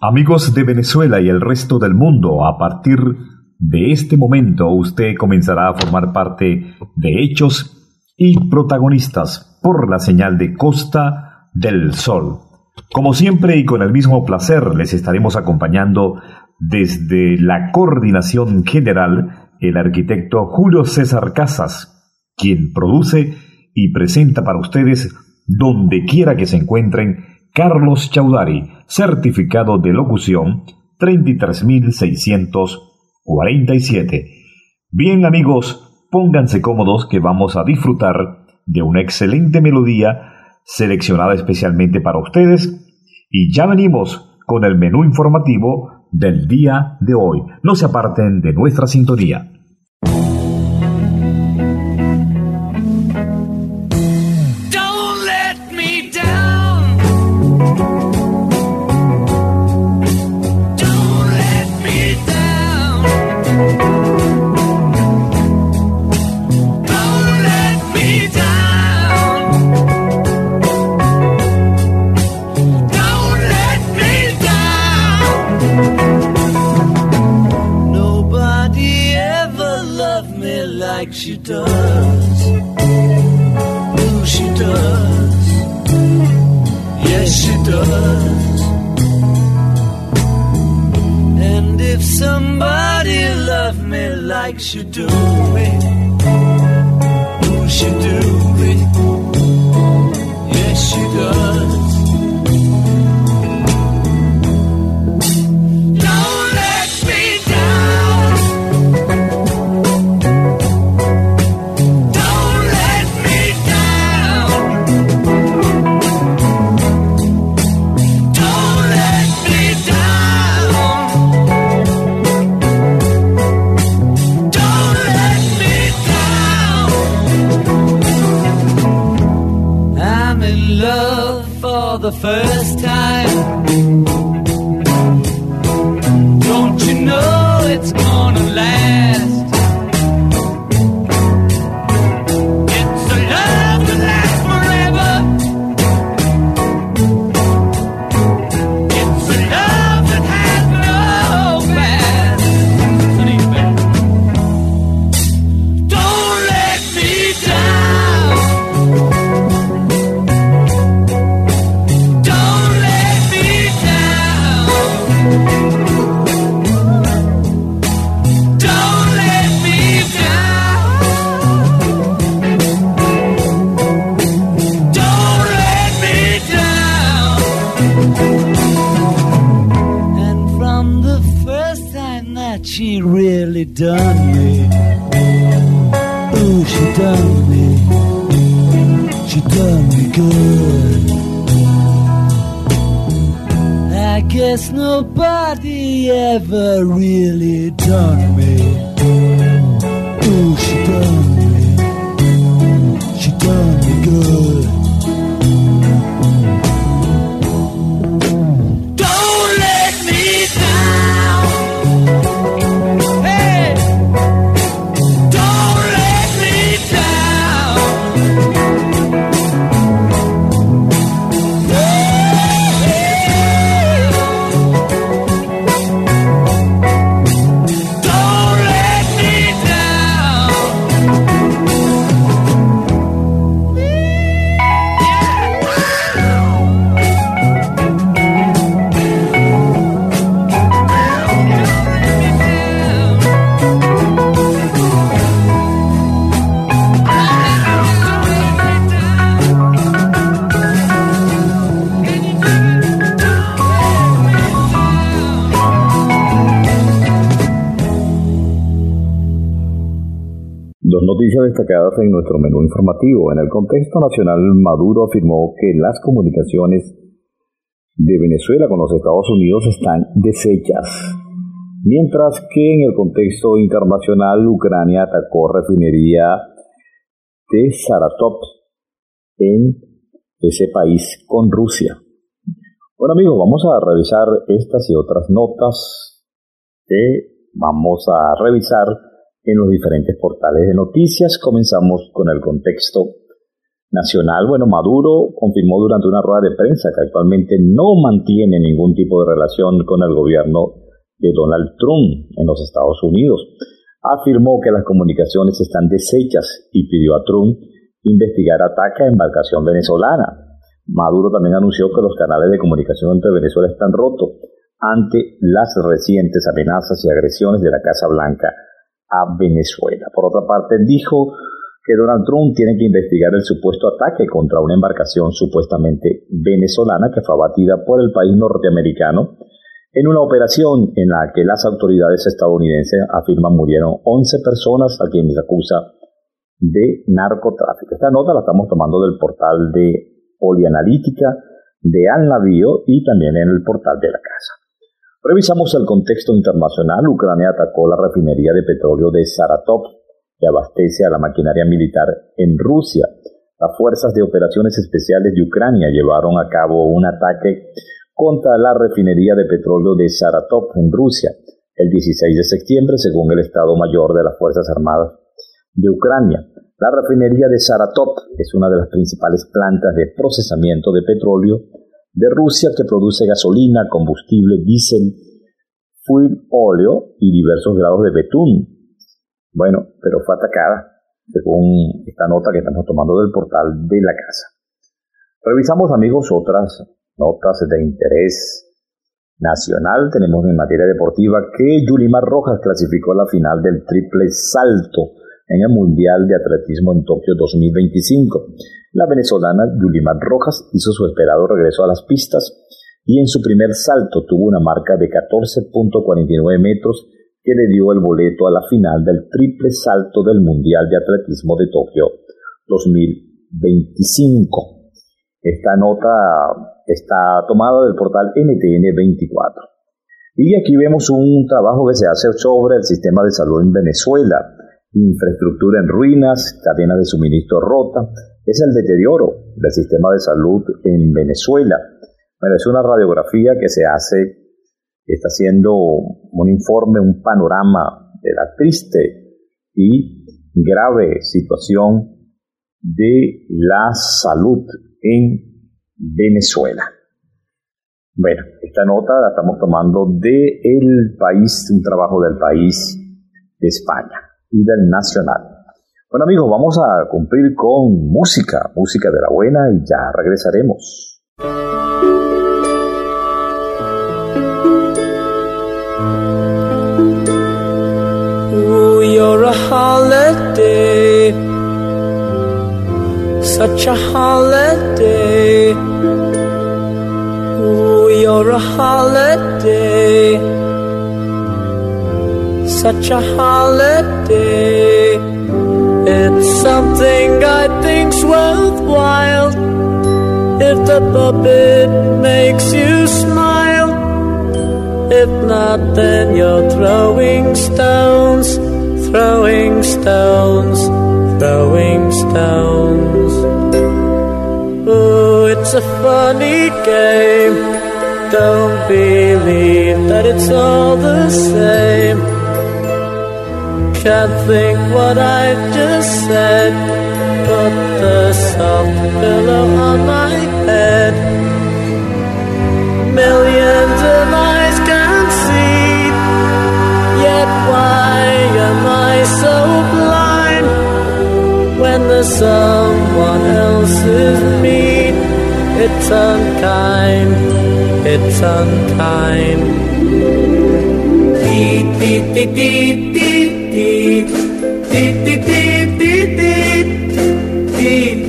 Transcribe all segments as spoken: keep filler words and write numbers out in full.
Amigos de Venezuela y el resto del mundo, a partir de este momento usted comenzará a formar parte de hechos y protagonistas por la señal de Costa del Sol. Como siempre y con el mismo placer les estaremos acompañando desde la coordinación general el arquitecto Julio César Casas, quien produce y presenta para ustedes donde quiera que se encuentren Carlos Chaudhary, certificado de locución treinta y tres mil seiscientos cuarenta y siete. Bien amigos, pónganse cómodos que vamos a disfrutar de una excelente melodía seleccionada especialmente para ustedes y ya venimos con el menú informativo del día de hoy. No se aparten de nuestra sintonía. She does, ooh, she does, yes she does. And if somebody loved me like she do me, ooh, she do me, yes she does. The first time, don't you know it's gonna last? It's a love that lasts forever. It's a love that has no past. Don't let me down. She really done me. Ooh, she done me. She done me good. I guess nobody ever really done me. Ooh, she done me. She done me good. Don't let me down. Noticias destacadas en nuestro menú informativo. En el contexto nacional, Maduro afirmó que las comunicaciones de Venezuela con los Estados Unidos están deshechas, mientras que en el contexto internacional, Ucrania atacó refinería de Saratov en ese país con Rusia. Bueno amigos, vamos a revisar estas y otras notas que vamos a revisar en los diferentes portales de noticias. Comenzamos con el contexto nacional, bueno, Maduro confirmó durante una rueda de prensa que actualmente no mantiene ningún tipo de relación con el gobierno de Donald Trump en los Estados Unidos. Afirmó que las comunicaciones están deshechas y pidió a Trump investigar ataque a embarcación venezolana. Maduro también anunció que los canales de comunicación entre Venezuela están rotos ante las recientes amenazas y agresiones de la Casa Blanca a Venezuela. Por otra parte, dijo que Donald Trump tiene que investigar el supuesto ataque contra una embarcación supuestamente venezolana que fue abatida por el país norteamericano en una operación en la que las autoridades estadounidenses afirman murieron once personas a quienes acusa de narcotráfico. Esta nota la estamos tomando del portal de Polianalítica de Al Navío y también en el portal de la casa. Revisamos el contexto internacional. Ucrania atacó la refinería de petróleo de Saratov, que abastece a la maquinaria militar en Rusia. Las fuerzas de operaciones especiales de Ucrania llevaron a cabo un ataque contra la refinería de petróleo de Saratov en Rusia el dieciséis de septiembre, según el Estado Mayor de las Fuerzas Armadas de Ucrania. La refinería de Saratov es una de las principales plantas de procesamiento de petróleo de Rusia que produce gasolina, combustible, diésel, fuel óleo y diversos grados de betún. Bueno, pero fue atacada, según esta nota que estamos tomando del portal de la casa. Revisamos, amigos, otras notas de interés nacional. Tenemos en materia deportiva que Yulimar Rojas clasificó a la final del triple salto en el Mundial de Atletismo en Tokio dos mil veinticinco. La venezolana Yulimar Rojas hizo su esperado regreso a las pistas y en su primer salto tuvo una marca de catorce punto cuarenta y nueve metros que le dio el boleto a la final del triple salto del Mundial de Atletismo de Tokio dos mil veinticinco. Esta nota está tomada del portal N T N veinticuatro. Y aquí vemos un trabajo que se hace sobre el sistema de salud en Venezuela. Infraestructura en ruinas, cadena de suministro rota, es el deterioro del sistema de salud en Venezuela. Bueno, es una radiografía que se hace, está haciendo un informe, un panorama de la triste y grave situación de la salud en Venezuela. Bueno, esta nota la estamos tomando de El País, un trabajo del País de España y del Nacional. Bueno, amigos, vamos a cumplir con música, música de la buena, y ya regresaremos. Ooh, you're a holiday, such a holiday. Ooh, you're a holiday, such a holiday. It's something I think's worthwhile. If the puppet makes you smile, if not, then you're throwing stones, throwing stones, throwing stones. Oh, it's a funny game. Don't believe that it's all the same. Can't think what I just said. Put the soft pillow on my head. Millions of eyes can see, yet why am I so blind? When there's someone else's mean, it's unkind, it's unkind. Beep, beep, beep, beep, beep. Beep, beep, beep, beep, beep, beep, beep,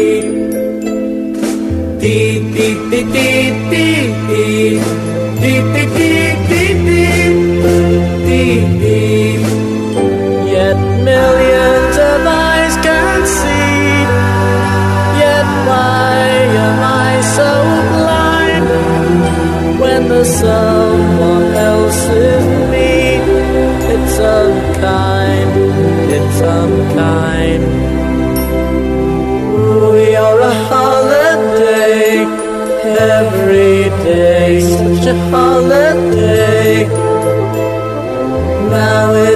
beep, beep, beep, beep, beep, beep, beep, beep, beep, beep, beep, beep. Yet millions of eyes can see, yet why am I so blind? When there's someone else's me, it's unkind, it's unkind. We are a holiday, every day, such a holiday. Now it's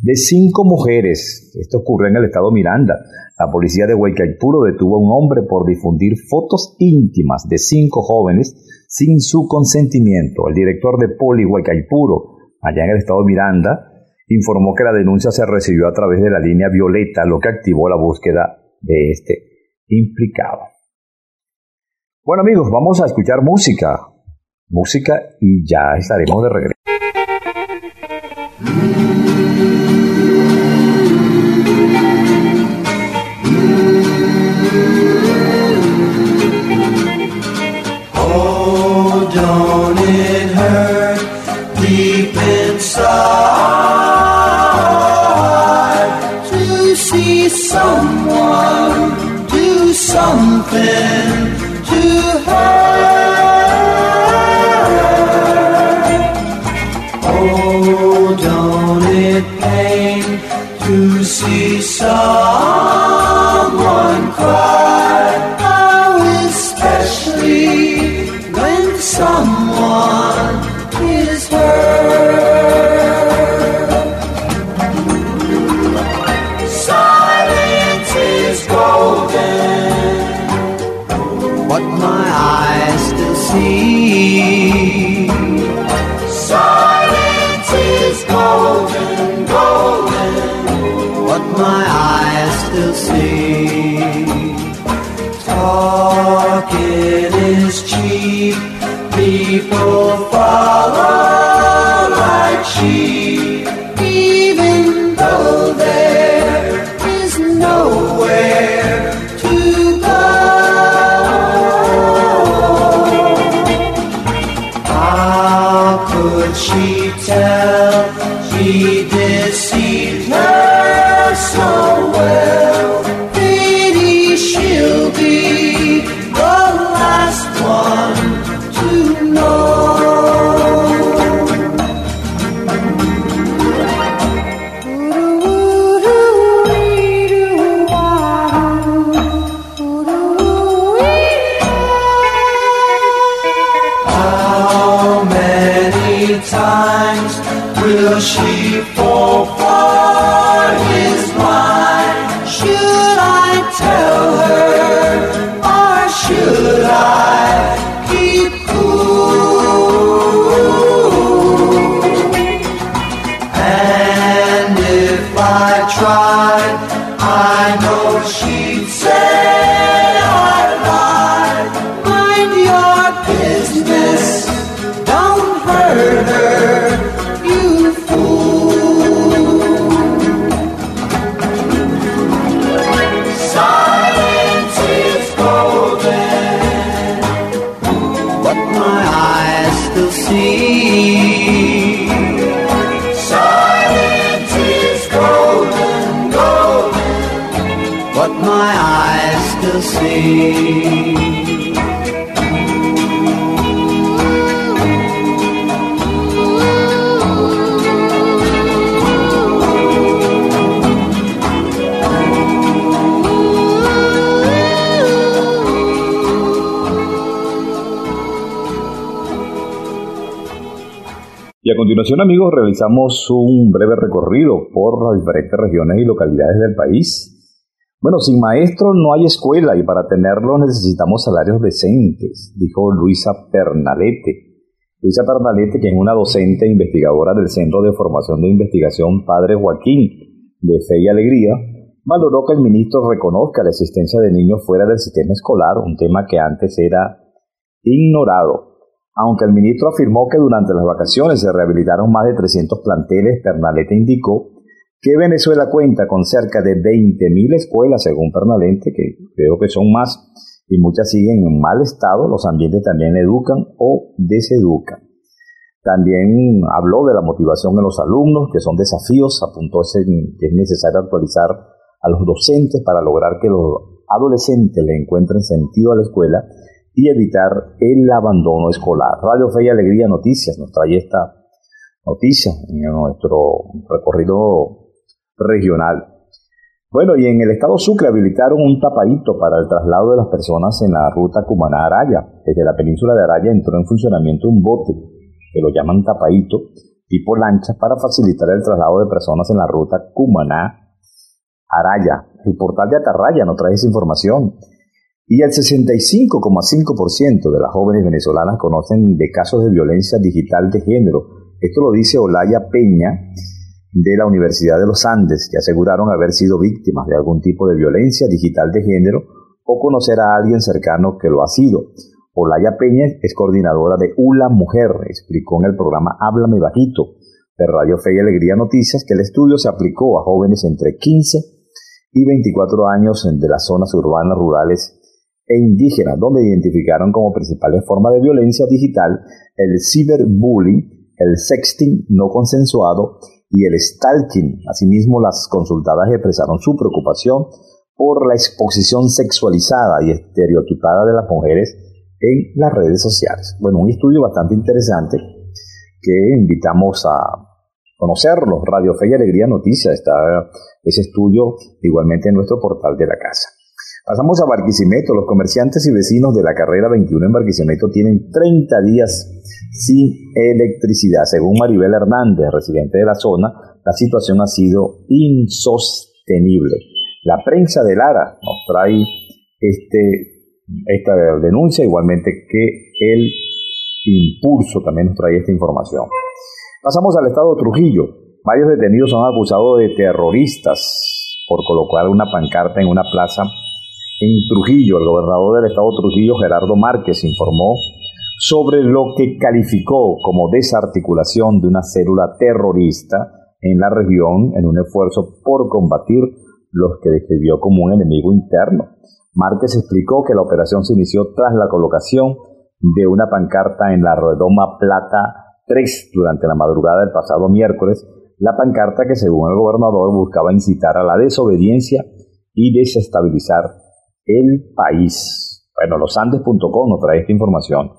de cinco mujeres. Esto ocurrió en el estado Miranda. La policía de Huaycaipuro detuvo a un hombre por difundir fotos íntimas de cinco jóvenes sin su consentimiento. El director de Poli Huaycaipuro, allá en el estado Miranda, informó que la denuncia se recibió a través de la línea Violeta, lo que activó la búsqueda de este implicado. Bueno amigos, vamos a escuchar música, música y ya estaremos de regreso. Oh, don't it hurt deep inside to see someone do something to her? Oh, don't it pain to see someone cry? How especially when someone is hurt. Silence is golden, what my eyes still see. Silence is golden, golden, what my eyes still see. Talking is cheap, people follow like sheep, even though there is nowhere to go. How could she tell she deceived her so well? Maybe she'll be the last one to know. How many times will she fall for his line? Should I tell her, or should I keep cool? And if I tried, I know she'd say I lied. Mind your business, don't hurt her, you fool. Silence is golden, what my eyes still see. Silence is golden, golden, what my eyes still see. Y a continuación, amigos, realizamos un breve recorrido por las diferentes regiones y localidades del país. Bueno, sin maestros no hay escuela y para tenerlos necesitamos salarios decentes, dijo Luisa Pernalete. Luisa Pernalete, que es una docente e investigadora del Centro de Formación de Investigación Padre Joaquín de Fe y Alegría, valoró que el ministro reconozca la existencia de niños fuera del sistema escolar, un tema que antes era ignorado. Aunque el ministro afirmó que durante las vacaciones se rehabilitaron más de trescientos planteles, Pernalete indicó que Venezuela cuenta con cerca de veinte mil escuelas, según Pernalete, que creo que son más, y muchas siguen en mal estado. Los ambientes también educan o deseducan. También habló de la motivación en los alumnos, que son desafíos. Apuntó que es necesario actualizar a los docentes para lograr que los adolescentes le encuentren sentido a la escuela y evitar el abandono escolar. Radio Fe y Alegría Noticias nos trae esta noticia en nuestro recorrido regional. Bueno, y en el estado Sucre habilitaron un tapadito para el traslado de las personas en la ruta Cumaná-Araya. Desde la península de Araya entró en funcionamiento un bote, que lo llaman tapadito, tipo lancha para facilitar el traslado de personas en la ruta Cumaná-Araya. El portal de Atarraya nos trae esa información. Y el sesenta y cinco coma cinco por ciento de las jóvenes venezolanas conocen de casos de violencia digital de género. Esto lo dice Olaya Peña, de la Universidad de los Andes, que aseguraron haber sido víctimas de algún tipo de violencia digital de género o conocer a alguien cercano que lo ha sido. Olaya Peña es coordinadora de U L A Mujer, explicó en el programa Háblame Bajito de Radio Fe y Alegría Noticias que el estudio se aplicó a jóvenes entre quince y veinticuatro años de las zonas urbanas, rurales e indígenas, donde identificaron como principales formas de violencia digital el ciberbullying, el sexting no consensuado y el stalking. Asimismo, las consultadas expresaron su preocupación por la exposición sexualizada y estereotipada de las mujeres en las redes sociales. Bueno, un estudio bastante interesante que invitamos a conocerlo. Radio Fe y Alegría Noticias, está ese estudio igualmente en nuestro portal de la casa. Pasamos a Barquisimeto. Los comerciantes y vecinos de la carrera veintiuno en Barquisimeto tienen treinta días sin electricidad. Según Maribel Hernández, residente de la zona, la situación ha sido insostenible. La prensa de Lara nos trae este, esta denuncia, igualmente que el Impulso también nos trae esta información. Pasamos al estado de Trujillo. Varios detenidos son acusados de terroristas por colocar una pancarta en una plaza en Trujillo. El gobernador del estado de Trujillo, Gerardo Márquez, informó sobre lo que calificó como desarticulación de una célula terrorista en la región en un esfuerzo por combatir los que describió como un enemigo interno. Márquez explicó que la operación se inició tras la colocación de una pancarta en la redoma Plata tres durante la madrugada del pasado miércoles, la pancarta que según el gobernador buscaba incitar a la desobediencia y desestabilizar el país. Bueno, los andes punto com nos trae esta información.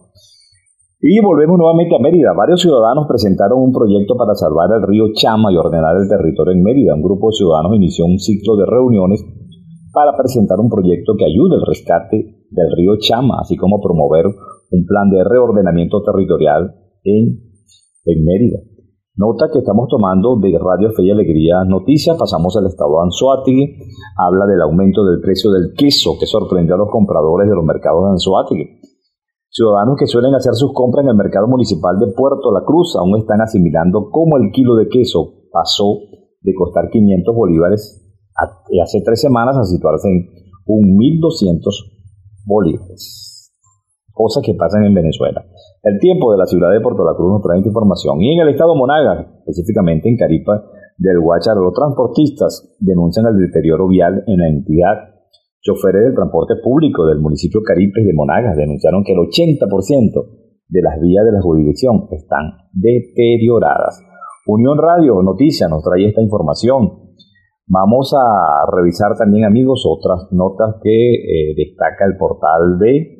Y volvemos nuevamente a Mérida. Varios ciudadanos presentaron un proyecto para salvar el río Chama y ordenar el territorio en Mérida. Un grupo de ciudadanos inició un ciclo de reuniones para presentar un proyecto que ayude al rescate del río Chama, así como promover un plan de reordenamiento territorial en, en Mérida. Nota que estamos tomando de Radio Fe y Alegría Noticias. Pasamos al estado de Anzoátegui. Habla del aumento del precio del queso que sorprendió a los compradores de los mercados de Anzoátegui. Ciudadanos que suelen hacer sus compras en el mercado municipal de Puerto La Cruz aún están asimilando cómo el kilo de queso pasó de costar quinientos bolívares a, hace tres semanas a situarse en mil doscientos bolívares. Cosas que pasan en Venezuela. El tiempo de la ciudad de Puerto La Cruz nos trae esta información. Y en el estado Monagas, específicamente en Caripa del Guácharo, los transportistas denuncian el deterioro vial en la entidad. Choferes del transporte público del municipio Caripes de Monagas denunciaron que el ochenta por ciento de las vías de la jurisdicción están deterioradas. Unión Radio Noticias nos trae esta información. Vamos a revisar también, amigos, otras notas que eh, destaca el portal de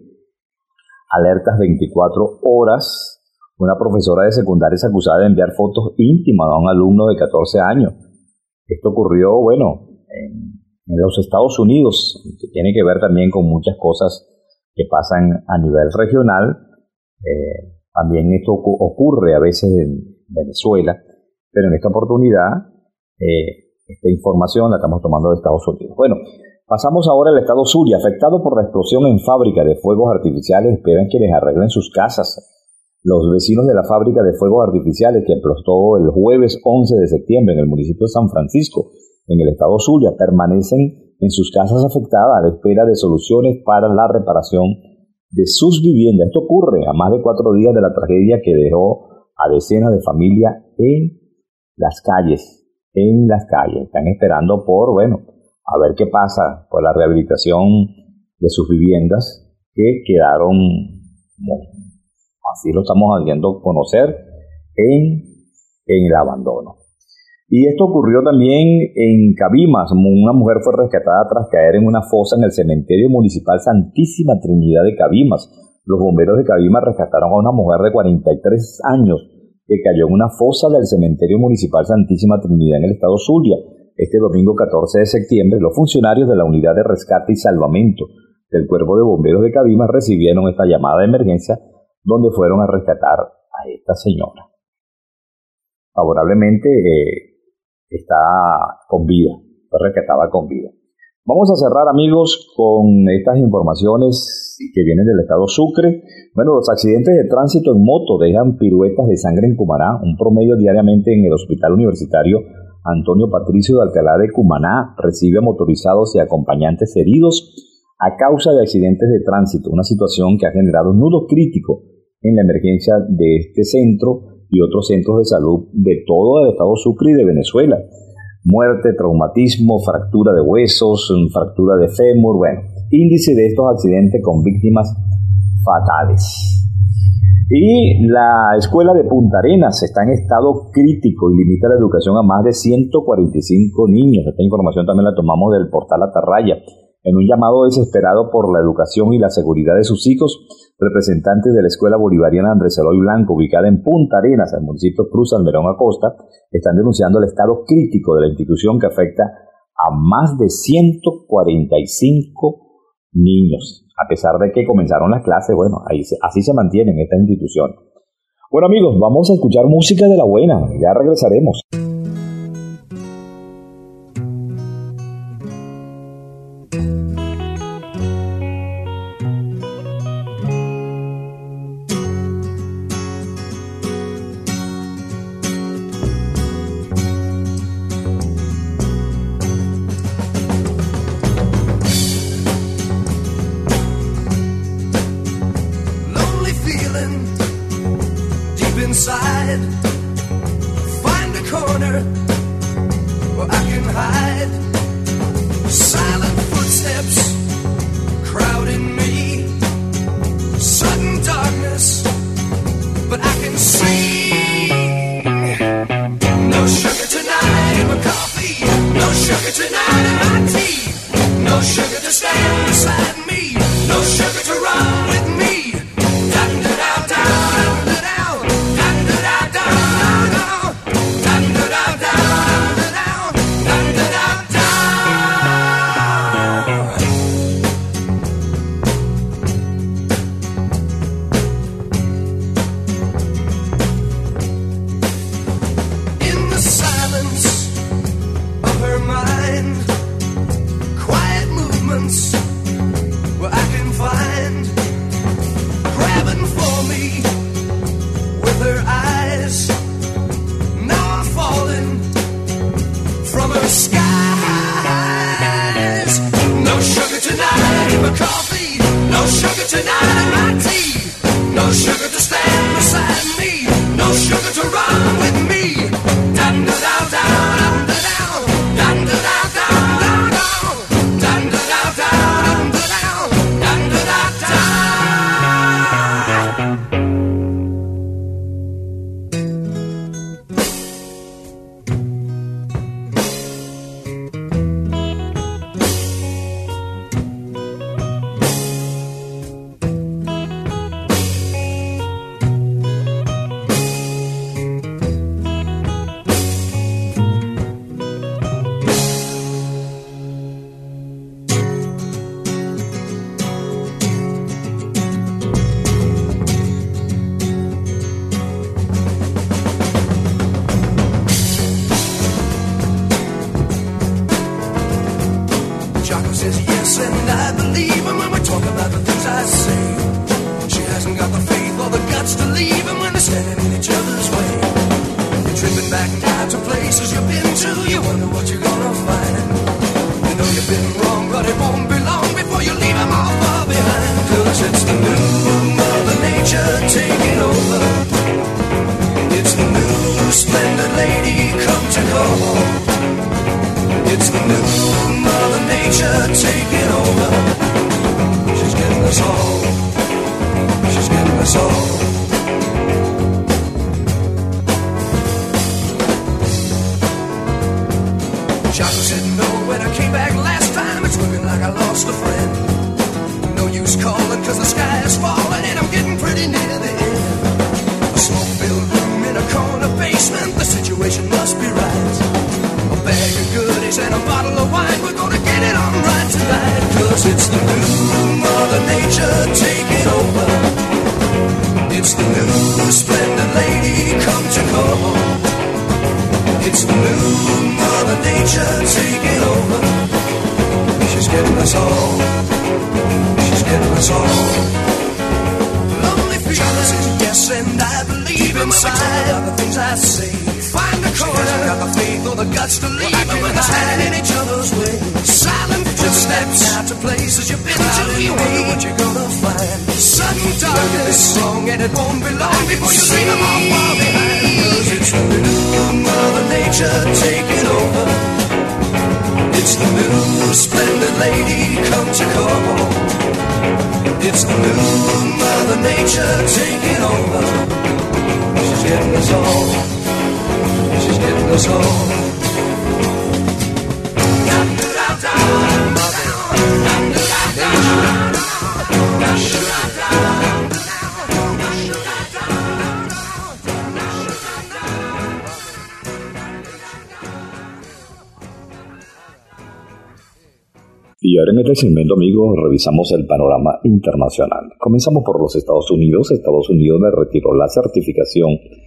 Alertas veinticuatro horas. Una profesora de secundaria es acusada de enviar fotos íntimas a un alumno de catorce años. Esto ocurrió, bueno, en, en los Estados Unidos, que tiene que ver también con muchas cosas que pasan a nivel regional. Eh, también esto ocurre a veces en Venezuela, pero en esta oportunidad eh, esta información la estamos tomando de Estados Unidos. Bueno, pasamos ahora al estado Zulia. Afectado por la explosión en fábrica de fuegos artificiales, esperan que les arreglen sus casas. Los vecinos de la fábrica de fuegos artificiales que explotó el jueves once de septiembre en el municipio de San Francisco, en el estado Zulia, permanecen en sus casas afectadas a la espera de soluciones para la reparación de sus viviendas. Esto ocurre a más de cuatro días de la tragedia que dejó a decenas de familias en las calles. En las calles. Están esperando por, bueno, a ver qué pasa por la rehabilitación de sus viviendas que quedaron, como así lo estamos haciendo conocer, en, en el abandono. Y esto ocurrió también en Cabimas. Una mujer fue rescatada tras caer en una fosa en el cementerio municipal Santísima Trinidad de Cabimas. Los bomberos de Cabimas rescataron a una mujer de cuarenta y tres años que cayó en una fosa del cementerio municipal Santísima Trinidad en el estado Zulia. Este domingo catorce de septiembre, los funcionarios de la Unidad de Rescate y Salvamento del Cuerpo de Bomberos de Cabimas recibieron esta llamada de emergencia donde fueron a rescatar a esta señora. favorablemente, eh, está con vida, fue rescatada con vida. Vamos a cerrar, amigos, con estas informaciones que vienen del estado Sucre. Bueno, los accidentes de tránsito en moto dejan piruetas de sangre en Cumaná, un promedio diariamente en el Hospital Universitario Antonio Patricio de Alcalá de Cumaná recibe motorizados y acompañantes heridos a causa de accidentes de tránsito, una situación que ha generado un nudo crítico en la emergencia de este centro y otros centros de salud de todo el estado Sucre y de Venezuela. Muerte, traumatismo, fractura de huesos, fractura de fémur, bueno, índice de estos accidentes con víctimas fatales. Y la escuela de Punta Arenas está en estado crítico y limita la educación a más de ciento cuarenta y cinco niños. Esta información también la tomamos del portal Atarraya. En un llamado desesperado por la educación y la seguridad de sus hijos, representantes de la Escuela Bolivariana Andrés Eloy Blanco, ubicada en Punta Arenas, al municipio Cruz Almerón Acosta, están denunciando el estado crítico de la institución que afecta a más de ciento cuarenta y cinco niños. A pesar de que comenzaron las clases, bueno, ahí se, así se mantienen esta institución. Bueno, amigos, vamos a escuchar música de la buena. Ya regresaremos. Inside, find a corner where I can hide. Silent footsteps crowding me, sudden darkness, but I can see. No sugar tonight in my coffee, no sugar tonight in my tea, no sugar to stand beside me, no sugar to run with me. Down, down, down, down. It's the new splendid lady come to call. It's the new Mother Nature taking over. She's getting us all. She's getting us all. Lonely feelings, yes, and I believe inside the things I say. Find the corner, got the faith or the guts to leave it behind in each other's way. Silent footsteps out to places you've been to. You wonder what you're gonna find. Sudden darkness, strong, and it won't be long before you see them all far behind. 'Cause it's the new Mother Nature taking over. It's the new splendid lady come to call. It's the new Mother Nature taking over. She's getting us all. She's getting us all. Y ahora en este segmento, amigos, revisamos el panorama internacional. Comenzamos por los Estados Unidos. Estados Unidos le retiró la certificación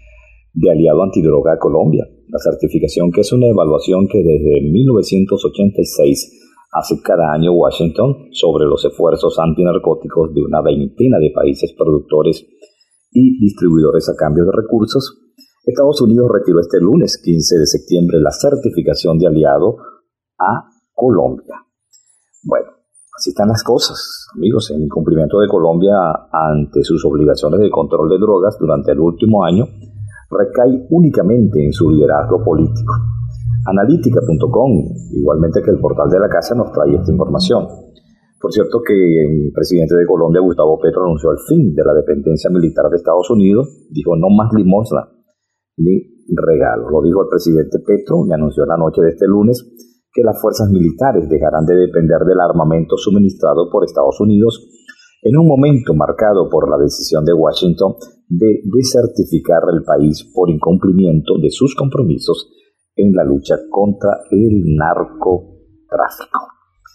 de aliado antidroga a Colombia. La certificación, que es una evaluación que desde mil novecientos ochenta y seis hace cada año Washington sobre los esfuerzos antinarcóticos de una veintena de países productores y distribuidores a cambio de recursos. Estados Unidos retiró este lunes, quince de septiembre, la certificación de aliado a Colombia. Bueno, así están las cosas, amigos. El incumplimiento de Colombia ante sus obligaciones de control de drogas durante el último año recae únicamente en su liderazgo político. Analítica punto com, igualmente que el portal de la casa, nos trae esta información. Por cierto que el presidente de Colombia, Gustavo Petro, anunció el fin de la dependencia militar de Estados Unidos. Dijo no más limosna ni regalo. Lo dijo el presidente Petro y anunció la noche de este lunes que las fuerzas militares dejarán de depender del armamento suministrado por Estados Unidos en un momento marcado por la decisión de Washington de desertificar el país por incumplimiento de sus compromisos en la lucha contra el narcotráfico.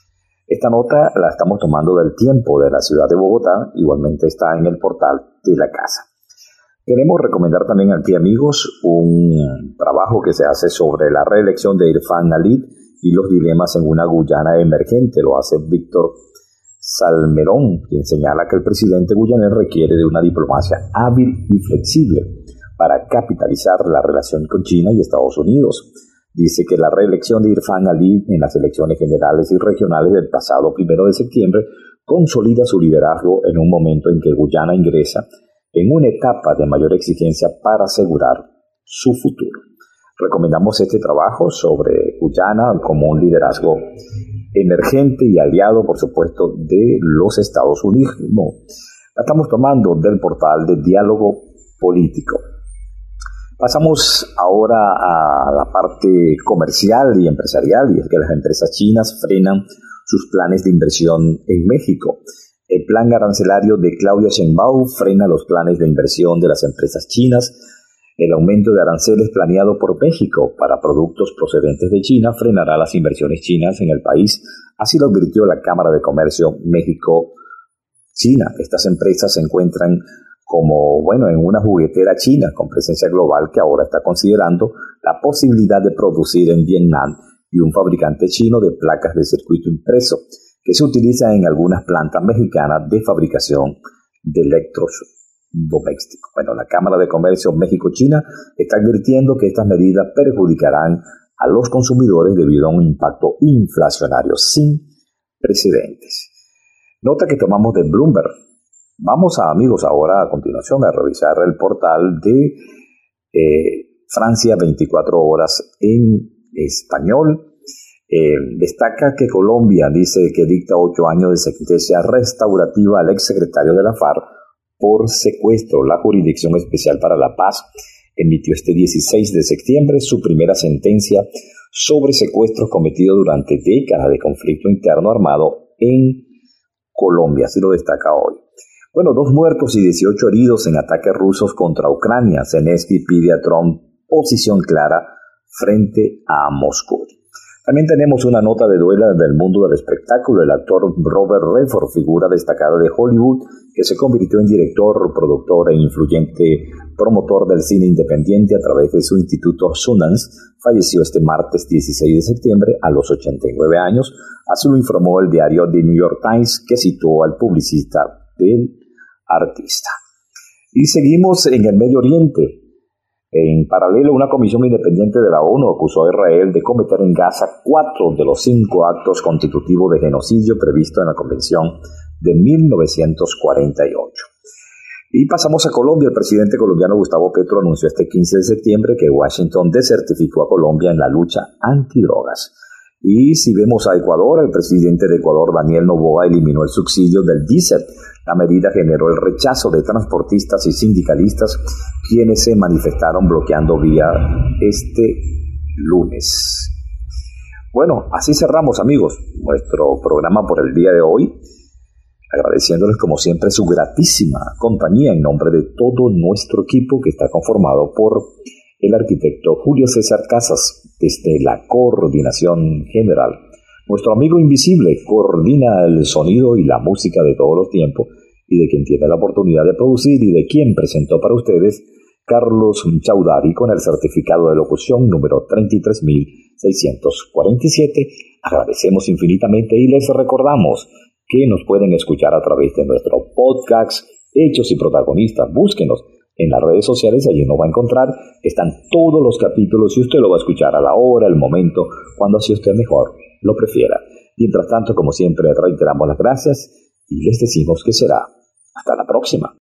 Esta nota la estamos tomando del Tiempo de la ciudad de Bogotá, igualmente está en el portal de la casa. Queremos recomendar también aquí, amigos, un trabajo que se hace sobre la reelección de Irfan Ali y los dilemas en una Guyana emergente. Lo hace Víctor Salmerón, quien señala que el presidente guyanés requiere de una diplomacia hábil y flexible para capitalizar la relación con China y Estados Unidos. Dice que la reelección de Irfan Ali en las elecciones generales y regionales del pasado primero de septiembre consolida su liderazgo en un momento en que Guyana ingresa en una etapa de mayor exigencia para asegurar su futuro. Recomendamos este trabajo sobre Guyana como un liderazgo emergente y aliado, por supuesto, de los Estados Unidos. No, la estamos tomando del portal de Diálogo Político. Pasamos ahora a la parte comercial y empresarial, y es que las empresas chinas frenan sus planes de inversión en México. El plan arancelario de Claudia Sheinbaum frena los planes de inversión de las empresas chinas. El aumento de aranceles planeado por México para productos procedentes de China frenará las inversiones chinas en el país, así lo advirtió la Cámara de Comercio México-China. Estas empresas se encuentran como, bueno, en una juguetera china con presencia global que ahora está considerando la posibilidad de producir en Vietnam y un fabricante chino de placas de circuito impreso que se utiliza en algunas plantas mexicanas de fabricación de electrodomésticos. Bueno, la Cámara de Comercio México-China está advirtiendo que estas medidas perjudicarán a los consumidores debido a un impacto inflacionario sin precedentes. Nota que tomamos de Bloomberg. Vamos a, amigos, ahora a continuación a revisar el portal de eh, Francia veinticuatro horas en español. Eh, destaca que Colombia dice que dicta ocho años de sentencia restaurativa al exsecretario de la FARC por secuestro. La Jurisdicción Especial para la Paz emitió este dieciséis de septiembre su primera sentencia sobre secuestros cometidos durante décadas de conflicto interno armado en Colombia, así lo destaca hoy. Bueno, dos muertos y dieciocho heridos en ataques rusos contra Ucrania. Zelensky pide a Trump posición clara frente a Moscú. También tenemos una nota de duela del mundo del espectáculo. El actor Robert Redford, figura destacada de Hollywood, que se convirtió en director, productor e influyente promotor del cine independiente a través de su instituto Sundance, falleció este martes dieciséis de septiembre a los ochenta y nueve años. Así lo informó el diario The New York Times, que citó al publicista del artista. Y seguimos en el Medio Oriente. En paralelo, una comisión independiente de la ONU acusó a Israel de cometer en Gaza cuatro de los cinco actos constitutivos de genocidio previsto en la Convención de mil novecientos cuarenta y ocho. Y pasamos a Colombia. El presidente colombiano Gustavo Petro anunció este quince de septiembre que Washington desertificó a Colombia en la lucha antidrogas. Y si vemos a Ecuador, el presidente de Ecuador, Daniel Noboa, eliminó el subsidio del diésel. La medida generó el rechazo de transportistas y sindicalistas, quienes se manifestaron bloqueando vía este lunes. Bueno, así cerramos, amigos, nuestro programa por el día de hoy, agradeciéndoles como siempre su gratísima compañía en nombre de todo nuestro equipo, que está conformado por el arquitecto Julio César Casas, desde la coordinación general. Nuestro amigo invisible coordina el sonido y la música de todos los tiempos, y de quien tiene la oportunidad de producir y de quien presentó para ustedes, Carlos Chaudhary, con el certificado de locución número treinta y tres mil seiscientos cuarenta y siete. Agradecemos infinitamente y les recordamos que nos pueden escuchar a través de nuestro podcast Hechos y Protagonistas. Búsquenos en las redes sociales, allí nos va a encontrar. Están todos los capítulos y usted lo va a escuchar a la hora, el momento, cuando así usted mejor lo prefiera. Mientras tanto, como siempre, reiteramos las gracias y les decimos que será hasta la próxima.